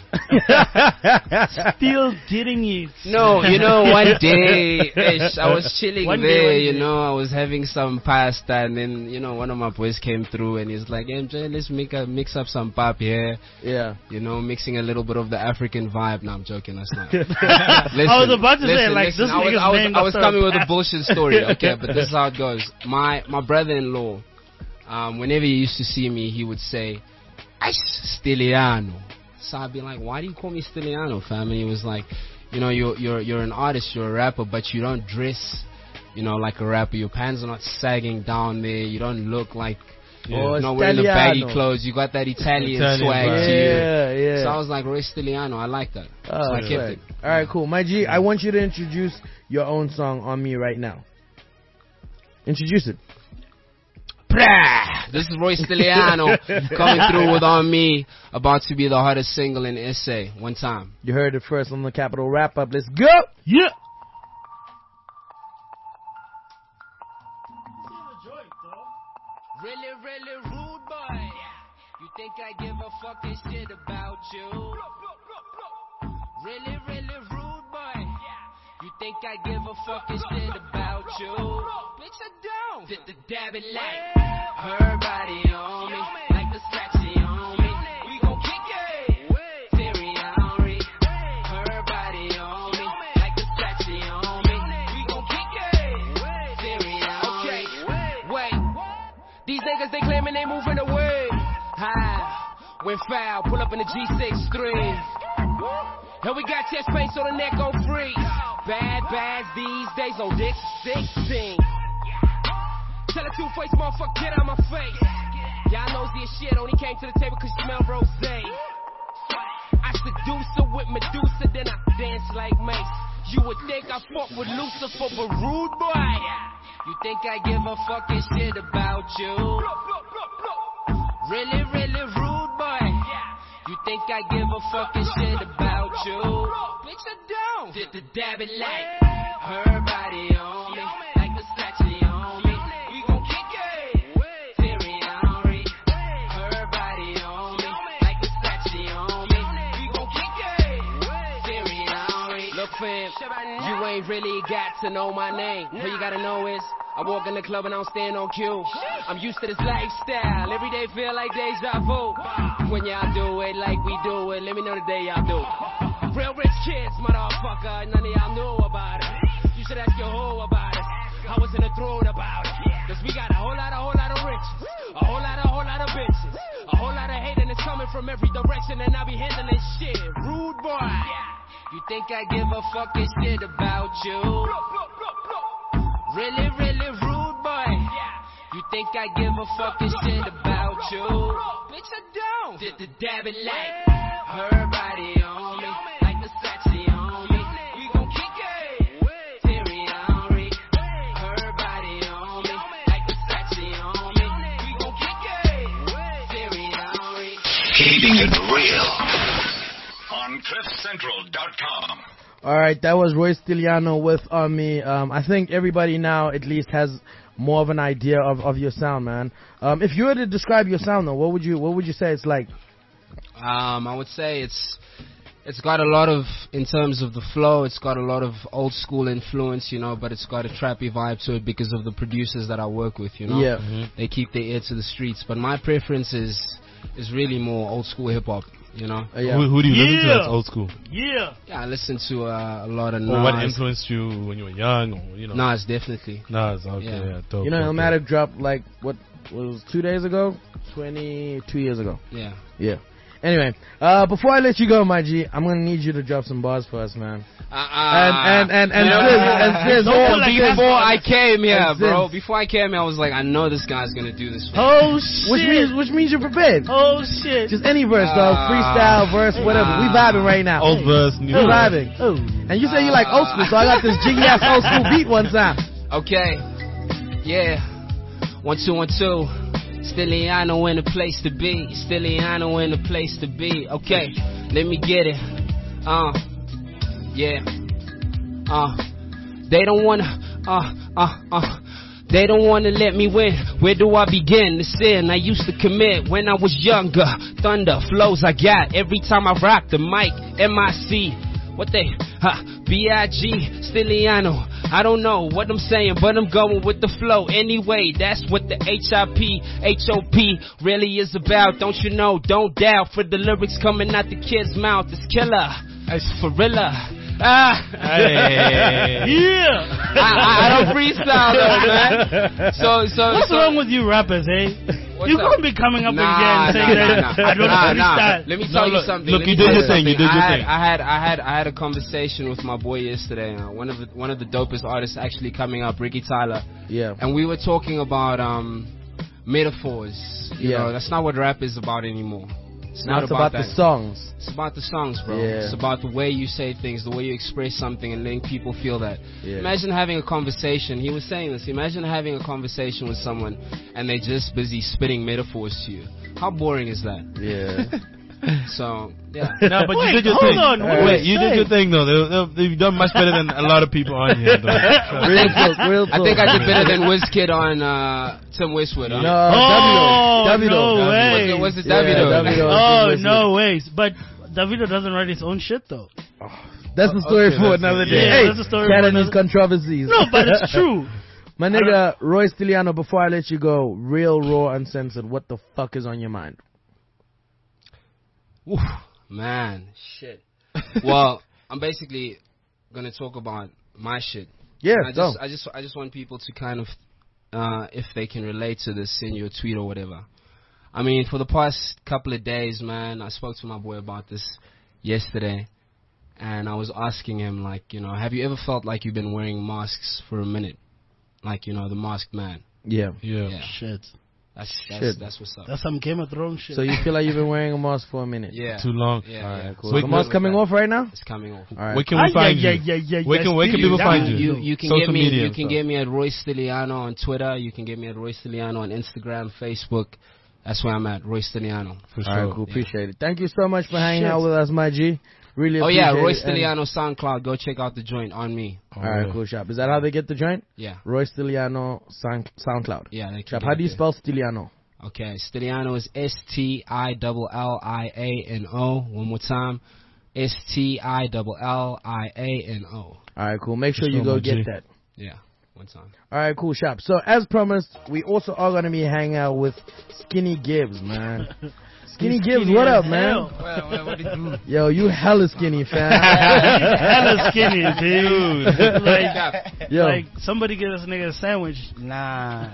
Still getting it. No, you know, one day, ish, I was chilling One day, there, one you day. know, I was having some pasta, and then, you know, one of my boys came through, and he's like, M J, let's make a, mix up some pap here, Yeah. you know, mixing a little bit of the African vibe. No, I'm joking, that's not. Listen, I was about to say, like, this I was, nigga's I was, named I was after a coming with a pap. bullshit story, okay, but this is how it goes. My, my brother-in-law, um, whenever he used to see me, he would say, Ish, Stiliano. So I'd be like, why do you call me Stiliano, fam? And he was like, you know, you're you're you're an artist, you're a rapper, but you don't dress, you know, like a rapper. Your pants are not sagging down there. You don't look like, Oh, you know, wearing the baggy Stiliano. clothes. You got that Italian, Italian swag vibe. to you. Yeah, yeah. So I was like, Roy Stiliano, I like that. Oh, so I kept swag. it. All right, cool. My G, I want you to introduce your own song On Me right now. Introduce it. Prah! This is Roy Stiliano coming through with On Me, about to be the hottest single in S A. One time. You heard it first on the Capital Wrap Up. Let's go. Yeah. Really, really rude boy. You think I give a fucking shit about you? Really, really rude boy. You think I give a fucking shit about you? Bitch, I don't. Did the dab it like her body on me, like the scratchy on me. We gon' kick it. Theory on me. Her body on me, like the scratchy on me. We gon' kick it. Theory on me. Okay, wait. These niggas, they claiming they moving away. High, when foul, pull up in the G six three. And we got chest pain so the neck gon' freeze. Bad bags these days on dick sixteen. Tell a two-faced motherfucker, get out my face. Y'all nosy as shit, only came to the table cause you smell rosé. I seduce her with Medusa, then I dance like Mace. You would think I fought with Lucifer, but rude boy. You think I give a fucking shit about you? Really, really rude boy. You think I give a fucking shit about you? Bitch, I don't. Did the dab it like her body on me, like the statue on me. We gon' kick it. Theory on me. Her body on me, like the statue on me. We gon' kick it. Theory on me. Look, fam, you ain't really got to know my name. All you gotta know is I walk in the club and I don't stand on cue. I'm used to this lifestyle. Every day feel like deja vu. When y'all do it like we do it, let me know the day y'all do. Real rich kids, motherfucker. None of y'all knew about it. You should ask your hoe about it. I was in the throne about it. Cause we got a whole lot, a whole lot of riches. A whole lot, a whole lot of bitches. A whole lot of hate and it's coming from every direction. And I be handling shit. Rude boy. You think I give a fucking shit about you? Really, really rude boy. You think I give a fucking shit about you? Bitch, I don't. Did the dab it like her body on me, like the statue on me. We gon' kick it. Theory on me. Her body on me, like the statue on me. We gon' kick it. Theory on me. Keeping it real on cliff central dot com. All right, that was Roy Stiliano with On Me. Um, I think everybody now at least has more of an idea of, of your sound, man. Um, if you were to describe your sound, though, what would you what would you say it's like? Um, I would say it's it's got a lot of, in terms of the flow, it's got a lot of old school influence, you know, but it's got a trappy vibe to it because of the producers that I work with, you know. Yeah. Mhm. They keep their ear to the streets, but my preference is is really more old school hip hop, you know. Uh, yeah. Who, who do you listen to Yeah. that's old school? Yeah. Yeah, I listen to uh, a lot of Or what Nas. influenced you when you were young? Or, you know? Nas, definitely. Nas, okay, Yeah. yeah, dope. You know, dope, Illmatic dropped like what was two days ago, twenty two years ago. Yeah. Yeah. Anyway, uh, before I let you go, my G, I'm gonna need you to drop some bars for us, man. Uh, And and and and you know, Sis, and Sis, Don't hold put on, like Sis. before I came here, And bro. since- Before I came here, I was like, I know this guy's gonna do this. For me. Oh shit. Which means which means you're prepared. Oh shit. Just any verse, dog. Ah. Freestyle, verse, whatever. We vibing right now. Old verse, new We verse. vibing. Oh. And you say you like old school, so I got this jiggy ass old school beat one time. Okay. Yeah. One, two, one, two. Stiliano in the place to be. Stiliano in the place to be. Okay. Let me get it. Uh. Yeah. Uh. They don't wanna. Uh. Uh. Uh. They don't wanna let me win. Where do I begin? The sin I used to commit when I was younger. Thunder flows I got every time I rock the mic. M I C. What they? Huh, B I G, Stiliano. I don't know what I'm saying, but I'm going with the flow. Anyway, that's what the H I P, H O P really is about. Don't you know? Don't doubt. For the lyrics coming out the kid's mouth, it's killer. It's for realer. Ah. Hey. Yeah. I, I, I don't freestyle though, man. So, so. What's so, wrong with you rappers, eh? What's You up? can't be coming up Nah, again saying nah, that nah, nah. I don't Nah, nah. freestyle. Let me No, tell you look- something. look, Let me you did tell your thing, you something. did your I had, thing. I had, I had, I had a conversation with my boy yesterday. Uh, one of the, one of the dopest artists actually coming up, Ricky Tyler, Yeah. and we were talking about um, metaphors. You Yeah. know, that's not what rap is about anymore. It's Now not it's about that. the songs. It's about the songs, bro. Yeah. It's about the way you say things, the way you express something, and letting people feel that. Yeah. Imagine having a conversation. He was saying this. Imagine having a conversation with someone, and they're just busy spitting metaphors to you. How boring is that? Yeah. So, yeah. No, but Wait, you did your hold thing. on, what Wait, are you you did your saying? thing though. They, they, you've done much better than a lot of people on here. Though. Real talk, real talk. I think I did better than WizKid on uh, Tim Westwood. Huh? No, Oh, Davido. no Davido. way. Was it, was it Yeah, Davido? Davido. Oh, Westwood. no ways. But Davido doesn't write his own shit, though. That's the story Okay, for that's another it. day. Yeah, hey, that's the story cat for and his another- controversies. No, but it's true. My nigga, Roy Stiliano, before I let you go, real, raw, uncensored, what the fuck is on your mind? Oof, man, shit. Well, I'm basically gonna talk about my shit. Yeah, I go. just, I just, I just want people to kind of, uh, if they can relate to this, send you a tweet or whatever. I mean, for the past couple of days, man, I spoke to my boy about this yesterday, and I was asking him, like, you know, have you ever felt like you've been wearing masks for a minute, like, you know, the masked man? Yeah. Yeah. Yeah, Shit. that's that's Shit. that's what's up. That's some Game of Thrones shit. So you feel like you've been wearing a mask for a minute? Yeah, Too long. yeah, All yeah. right, cool. So the I'm mask good coming with off right now? that. It's coming off. All right. Where can we Ah, find yeah, you? yeah, yeah, yeah, Where can where can people yeah, find you? You you can Social get me media you and can stuff. get me at Roy Stiliano on Twitter. You can get me at Roy Stiliano on Instagram, Facebook. That's where I'm at, Roy Stiliano. For sure. All right, cool. Yeah. Appreciate it. Thank you so much for hanging Shit. out with us, my G. Really Oh appreciate yeah, Roy it. And- Stiliano SoundCloud. Go check out the joint on me. All right, cool, Shop. Is that how they get the joint? Yeah, Roy Stiliano Sound, SoundCloud. yeah. They can Shop, get how it do you there. spell Stiliano? Okay, Stiliano is S T I L L I A N O. One more time, S T I L L I A N O. All right, cool. Make sure For you sure, go my get G. that. Yeah, one time. All right, cool, Shop. So as promised, we also are going to be hanging out with Skinny Gibbs, man. Skinny Gibbs, Skinny what as up, man? hell. Well, well, what did you do? Yo, you hella skinny, fam. Hella skinny, dude. like, Yo. like, somebody get this nigga a sandwich. Nah.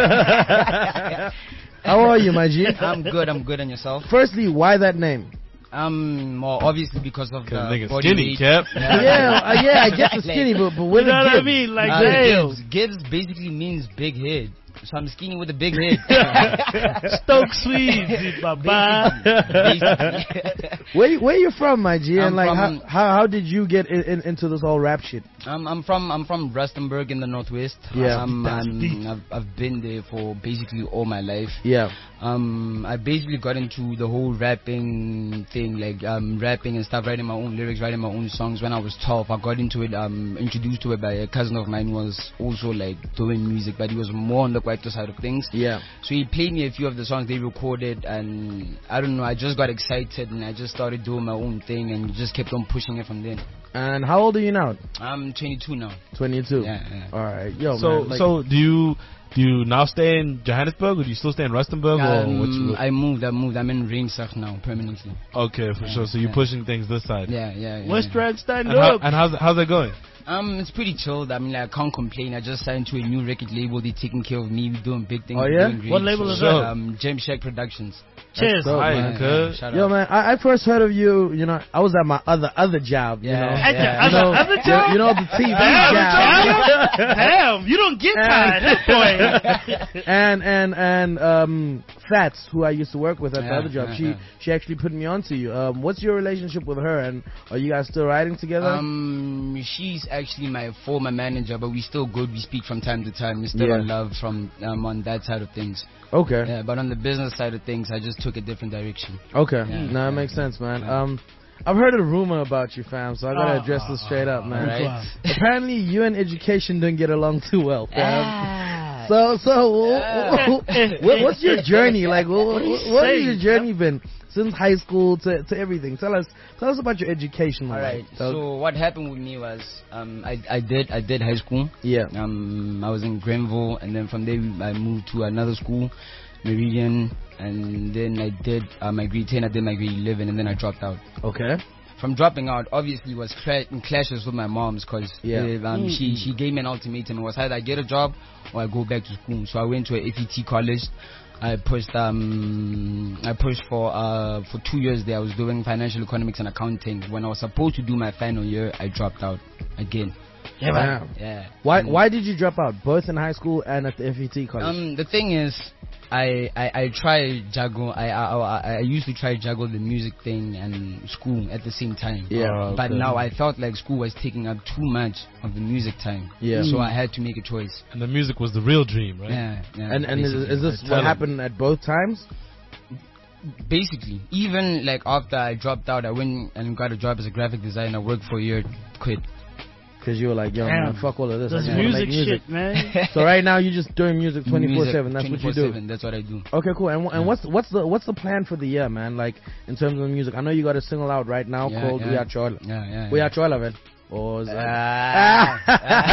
How are you, my G? I'm good, I'm good. And yourself? Firstly, why that name? Um, well, obviously because of the Cause nigga body skinny, weight. Cap. Yeah, uh, yeah, I get the skinny, but, but with You know a what I Gibbs. mean? Like, Uh, damn. Gibbs. Gibbs basically means big head. So I'm skinny with a big head. Stoke Swedes, bye-bye. Where you, where you from, my G? And I'm like, from- how, how how did you get in, in, into this whole rap shit? Um, I'm from I'm from Rustenburg in the northwest. Yeah. Um, That's I'm- deep. I've I've been there for basically all my life. Yeah, Um, I basically got into the whole rapping thing, like um, rapping and stuff, writing my own lyrics, writing my own songs when I was twelve. I got into it, um, introduced to it by a cousin of mine who was also like doing music, but he was more on the quieter side of things. yeah. So he played me a few of the songs they recorded, and I don't know, I just got excited and I just started doing my own thing and just kept on pushing it from there. And how old are you now? I'm twenty-two now. twenty-two. Yeah, yeah. All right, yo, So man. Like, so do you do you now stay in Johannesburg or do you still stay in Rustenburg or Um, what you, I moved, I moved. I'm in Ringsach now permanently. okay for sure. So you're yeah. pushing things this side. Yeah, yeah, yeah. West Rand, stand And, how, up. and how's how's that going? Um, it's pretty chilled. I mean, like, I can't complain. I just signed to a new record label. They're taking care of me. We're doing big things. Oh, We're yeah? doing great. What label is So, that? Um, Gem Shack Productions. Cheers. dope, Hi, man. cuz. Shout Yo, out. man, I, I first heard of you, you know, I was at my other other job, you Yeah. know. At Yeah. the You know, other, other you- job? you know, the T V Damn, job. Damn, damn, you don't get tired, boy. and and and um Fats, who I used to work with at the Yeah, other job, yeah, she yeah. she actually put me onto you. Um, what's your relationship with her, and are you guys still riding together? Um, she's actually my former manager, but we still good. We speak from time to time. We're still Yeah. in love from um, on that side of things. Okay, Yeah, but on the business side of things, I just took a different direction. okay, Yeah. no, that makes sense, man. Um, I've heard a rumor about you, fam, so I gotta Oh, address this straight up, man. Right. Apparently, you and education didn't get along too well, fam. Ah. So, so, what, what's your journey like? What, what, what has your journey been since high school to, to everything? Tell us, tell us about your education. All right. So what happened with me was, um, I I did I did high school. yeah, Um, I was in Grenville, and then from there I moved to another school, Meridian, and then I did uh, my grade ten. I did my grade eleven, and then I dropped out. okay, From dropping out, obviously was cla- in clashes with my mom's because Yeah. um, she she gave me an ultimatum. It was either I get a job or I go back to school. So I went to a F E T college. I pushed um I pushed for uh for two years there. I was doing financial economics and accounting. When I was supposed to do my final year, I dropped out again. Yeah, man. Wow. Yeah. Why And, why did you drop out? Both in high school and at the F E T college. Um, the thing is, I I, I try juggle. I, I I I used to try juggle the music thing and school at the same time. Yeah. But Okay. now I felt like school was taking up too much of the music time. Yeah. So I had to make a choice. And the music was the real dream, right? Yeah. yeah and and is, basically. is this Tell what 'em. happened at both times? Basically, even like after I dropped out, I went and got a job as a graphic designer. Worked for a year, quit. Because you were like, yo, Damn. man, fuck all of this. I That's just wanna music, make music. shit, man. So right now you're just doing music twenty-four seven. That's what you do. twenty-four seven, That's what I do. Okay, cool. And wh- and what's what's the what's the plan for the year, man? Like in terms of music, I know you got a single out right now Yeah, called yeah. We Are Chola. Yeah, yeah. We yeah. Are Chola, man. Or is that? Ah.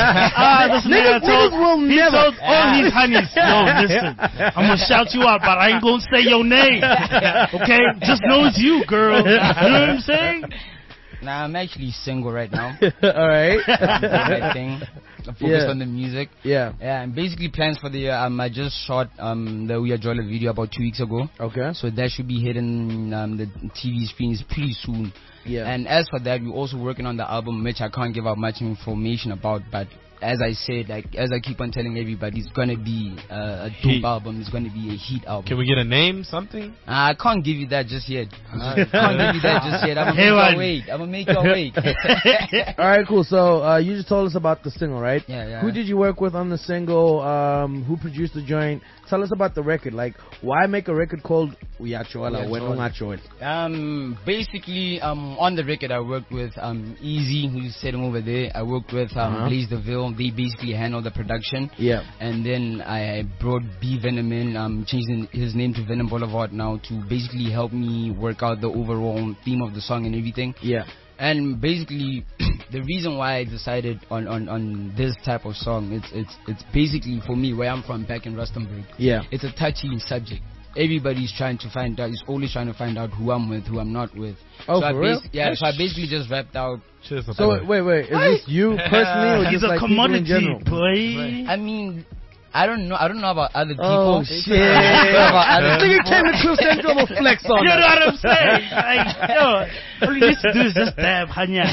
Ah, this Niggas- man told, niggas will he never- told all his honeys, yo, listen, I'm gonna shout you out, but I ain't gonna say your name. Okay? Just know it's you, girl. You know what I'm saying? Nah, I'm actually single right now. All right. I'm doing my thing. I'm focused Yeah. on the music. Yeah. Yeah, and basically plans for the year. Um, I just shot um the We Are Jola video about two weeks ago, Okay. so that should be hitting um the T V screens pretty soon. Yeah. And as for that, we're also working on the album, which I can't give out much information about. But as I said, like as I keep on telling everybody, it's gonna be uh, a dope Heat. album. It's gonna be a heat album. Can we get a name, something? I can't give you that just yet. I can't give you that just yet. I'm gonna Hey, make man. you wait. I'm gonna make you wait. All right, cool. So uh, you just told us about the single, right? Yeah, yeah. Who did you work with on the single? Um, who produced the joint? Tell us about the record. Like, why make a record called We Are Chola We Are when Chola. Unga Chola? Um, basically, um, on the record, I worked with um Easy, who's sitting over there. I worked with um Uh-huh. Blaze DeVille. They basically handled the production. Yeah. And then I brought B Venom in, um, changing his name to Venom Boulevard now to basically help me work out the overall theme of the song and everything. Yeah. And basically, the reason why I decided on, on, on this type of song, it's it's it's basically for me where I'm from, back in Rustenburg. Yeah. It's a touchy subject. Everybody's trying to find out. Is always trying to find out who I'm with, who I'm not with. Oh, so I for real? basi- Yeah. So I basically just rapped out. Cheers, So wait, wait, wait. Is this you personally, or He's just a like people in commodity, general? boy. I mean, I don't know. I don't know about other people. Oh I shit! don't know about other Nigga people. came to Cliff Central to flex on You us. know what I'm saying? Like, yo, all you need to do is just dab Hanyan.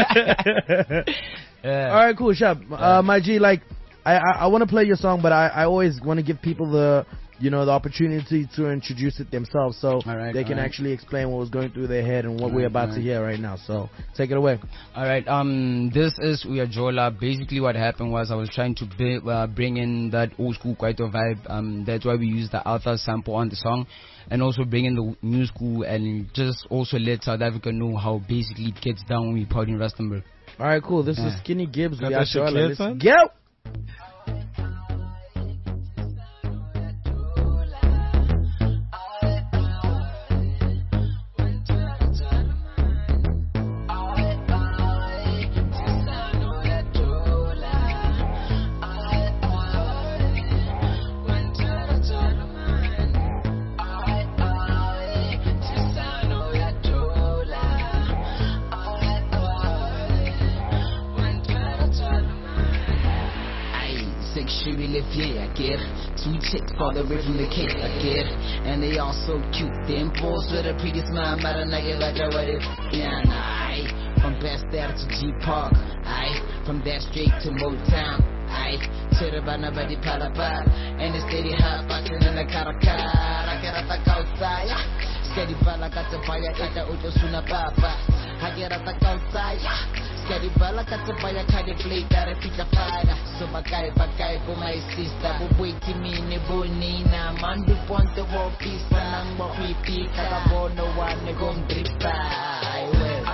Yeah. All right, cool, Shab. Uh, my G, like, I I, I want to play your song, but I, I always want to give people the you know the opportunity to introduce it themselves, so All right, they can all right. actually explain what was going through their head and what All we're right, about all to right. hear right now. So take it away. All right. Um, this is We Are Jola. Basically, what happened was I was trying to bi- uh, bring in that old school Kwaito vibe. Um, that's why we used the Alpha sample on the song, and also bring in the new school and just also let South Africa know how basically it gets down when we party in Rustenburg. All right, cool. This is Yeah. Skinny Gibbs. Got We that are shit Charlotte. cleared, Let's son? go. When get two chicks all the way from the Cape, I get, and they all so cute. Them balls with a pretty smile, but I get like I what it. Yeah, nah, from Best-Air to G Park, I from that straight to Motown, I to the Banabadi Palapa, and it's steady hot boxing in the Karakara. I get up the outside, steady bala got the fire, eta uto suna papa. I get up the outside, steady bala got the fire, kind of play that I feature fire. So bagay bagay for my sister, buboy kimi ni bonina, mandu ponte wo pista nang mo pipi, kata bono one ne gom dripa. I will.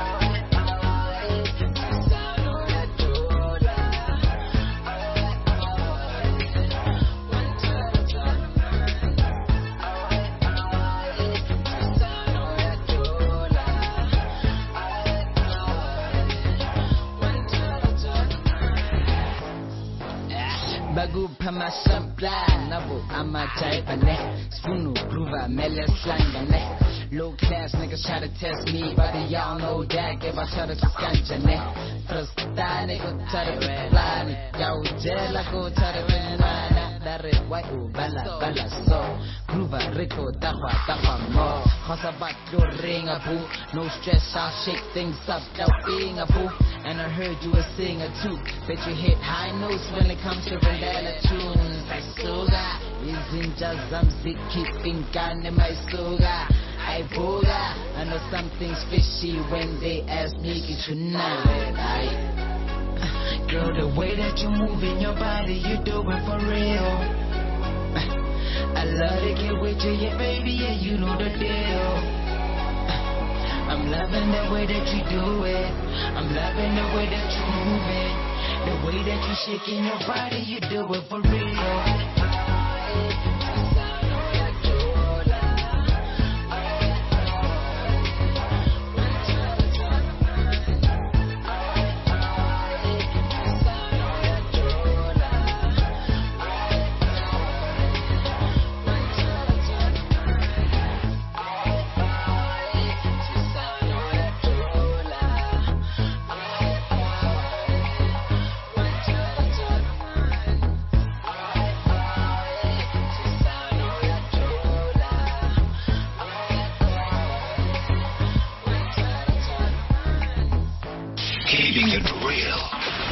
Bagu pama sampla, nabu ama type ne. Spunu prova mele slanga ne. Low class niggas try to test me, but y'all know that if I try to scanja ne. First time nigga try to fly me, y'all jela go try to win. Dare white bala bala so prova rico tahwa tahwa mo. Cause about your ring a boo, no stress, I'll shake things up, out being a boo. And I heard you a singer too, that you hit high notes when it comes to Vandala tunes. I soga, isn't just some sick keeping gun in my soga. I boga, I know something's fishy when they ask me get you tonight. I, girl, the way that you move in your body, you do it for real. I love to get with you, yeah, baby, yeah, you know the deal. I'm loving the way that you do it. I'm loving the way that you move it. The way that you shaking your body, you do it for real. Keeping it real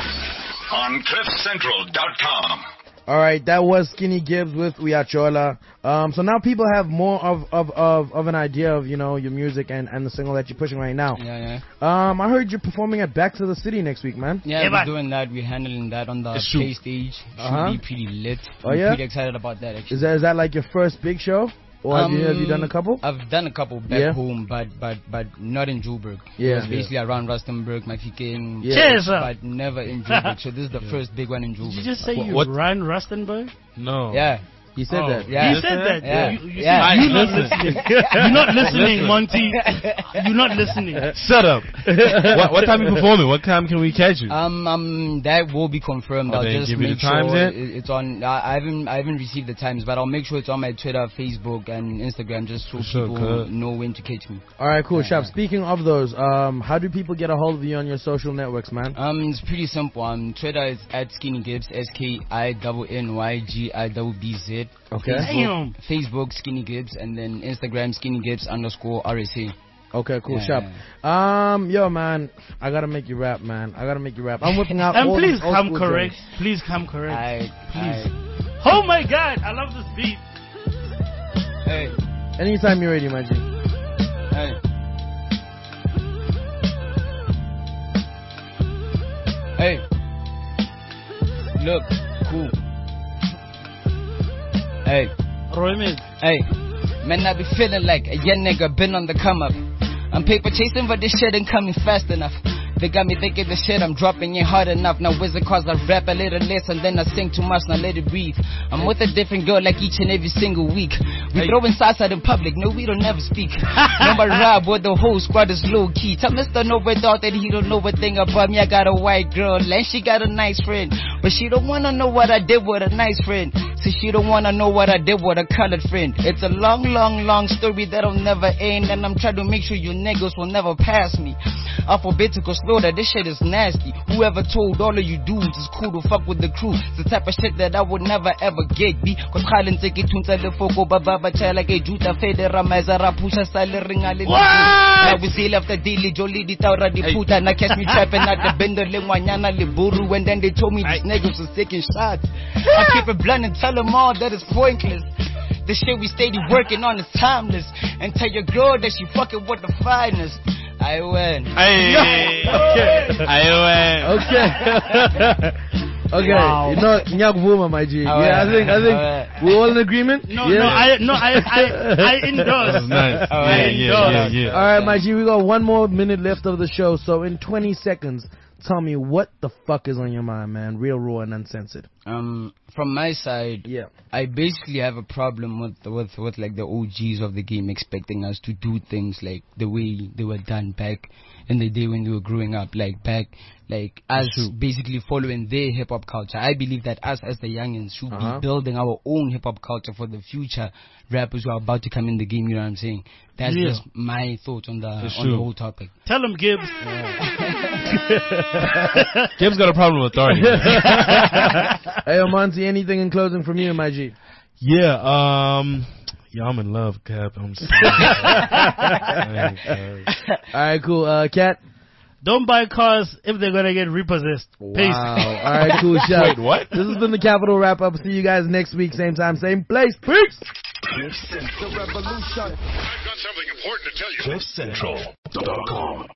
on cliff central dot com. All right, that was Skinny Gibbs with Uyachola. Um, so now people have more of, of, of, of an idea of, you know, your music and, and the single that you're pushing right now. Yeah, yeah. Um, I heard you're performing at Back to the City next week, man. Yeah, Yeah, we're man. doing that. We're handling that on the It's true. play stage. Should Uh-huh. be pretty lit. Oh, I'm yeah? pretty excited about that, actually. Is that is that like your first big show? Or have, you, have you done a couple? I've done a couple back Yeah. home, but but but not in Joburg. Yeah. It was basically around Rustenburg, Mafikeng, Yeah. Cheers, sir. but never in Joburg. So this is the first big one in Joburg. Did you just say What- you what- run Rustenburg? No. Yeah. He said Oh. that. Yeah. You said that. Yeah. You, you Yeah. see, you're not Listen. listening. You're not listening, Monty. You're not listening. Shut up. what, what time are you performing? What time can we catch you? Um, um, that will be confirmed. Oh, I'll they just give you the make times sure yet? it- it's on. I I haven't, I haven't received the times, but I'll make sure it's on my Twitter, Facebook, and Instagram, just so For sure, people cuz. know when to catch me. All right, cool. Yeah. Shop, speaking of those, um, how do people get a hold of you on your social networks, man? Um, it's pretty simple. Um, Twitter is at Skinny Gibbs, S K I N N Y G I B B Z. Okay. Damn. Facebook Skinny Gibbs, and then Instagram Skinny Gibbs underscore R S A. Okay, cool. Yeah, Shop. Um, yo, man, I gotta make you rap, man. I gotta make you rap. I'm whipping out And all please these old come school correct. joints. Please come correct. I, Please. Oh my God, I love this beat. I, hey, Anytime you're ready, my G. hey. Hey, look, cool. Hey. Roymid. Hey, man, I be feeling like a young nigga been on the come up. I'm paper chasing, but this shit ain't coming fast enough. They got me thinking the shit I'm dropping ain't hard enough. Now is it cause I rap a little less and then I sing too much, now let it breathe. I'm with a different girl like each and every single week. We throwing salsa in public, no we don't never speak. No my rap with the whole squad is low key. Tell Mister Nova Dog that he don't know a thing about me. I got a white girl and she got a nice friend, but she don't wanna know what I did with a nice friend. So she don't wanna know what I did with a colored friend. It's a long, long, long story that'll never end, and I'm trying to make sure you niggas will never pass me. Alphabetical slaughter, this shit is nasty. Whoever told all of you dudes it's cool to fuck with the crew? It's the type of shit that I would never ever get, B. Cause Khalin take it to the foko, baba chala ke juta federa mazara pusha sale ringa le. Now we still after daily jolly di taura di puta. Now catch me trapping at the bender le wanyana le buru. And then they told me these niggas was taking shots. I keep it blunt and tell them all that it's pointless. The shit we steady working on is timeless. And tell your girl that she fucking with the finest. I win. Hey. Okay. I win. Okay. Okay, Wow. you know, Nyakvuma, my G. All yeah, right. I think, I think All right. we're all in agreement. No, yeah? no, I, no, I, I, I endorse. That was nice. Oh, yeah, yeah, yeah, yeah, yeah. All right, my G, we got one more minute left of the show. So in twenty seconds, tell me what the fuck is on your mind, man. Real, raw, and uncensored. Um, from my side, Yeah. I basically have a problem with with with like the O Gs of the game expecting us to do things like the way they were done back in the day when we were growing up, like back, like us basically following their hip hop culture. I believe that us as the youngins should Uh-huh. be building our own hip hop culture for the future rappers who are about to come in the game. You know what I'm saying? That's Yeah. just my thoughts on the on true. the whole topic. Tell him, Gibbs. Gibbs got a problem with authority. Hey, Monty, anything in closing from you, my G? Yeah, um, yeah, I'm in love, Cap. I'm sorry. All right, cool. Uh, Cat? Don't buy cars if they're gonna get repossessed. Peace. Wow. All right, cool. Shout. Wait, what? This has been the Capital Wrap Up. See you guys next week, same time, same place. Peace. I've got something important to tell you. Cliff Central dot com.